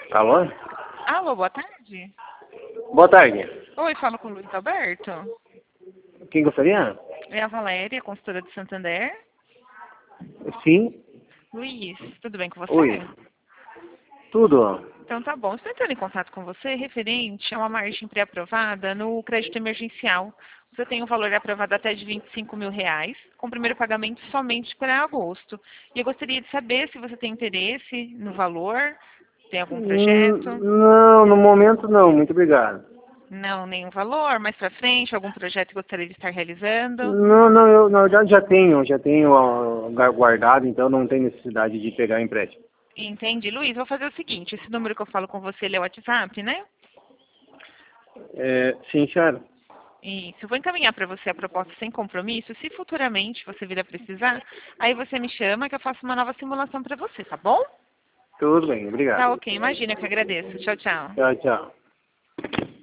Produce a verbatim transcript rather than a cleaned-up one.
Alô? Alô, boa tarde. Boa tarde. Oi, falo com o Luiz Alberto. Quem gostaria? É a Valéria, consultora de Santander. Sim. Luiz, tudo bem com você? Oi. Tudo? Então tá bom. Estou entrando em contato com você referente a uma margem pré-aprovada no crédito emergencial. Você tem um valor aprovado até de vinte e cinco mil reais, com o primeiro pagamento somente para agosto. E eu gostaria de saber se você tem interesse no valor, tem algum Hum, projeto? Não, no momento não. Muito obrigado. Não, nenhum valor, mais para frente, algum projeto que gostaria de estar realizando? Não, não, eu na verdade já tenho, já tenho ó, guardado, então não tem necessidade de pegar empréstimo. Entendi. Luiz, vou fazer o seguinte, esse número que eu falo com você, ele é o WhatsApp, né? É, sim, senhora. Isso, eu vou encaminhar para você a proposta sem compromisso. Se futuramente você vir a precisar, aí você me chama que eu faço uma nova simulação para você, tá bom? Tudo bem, Tá obrigado. ok, imagina, eu que agradeço. Tchau, tchau. Tchau, tchau.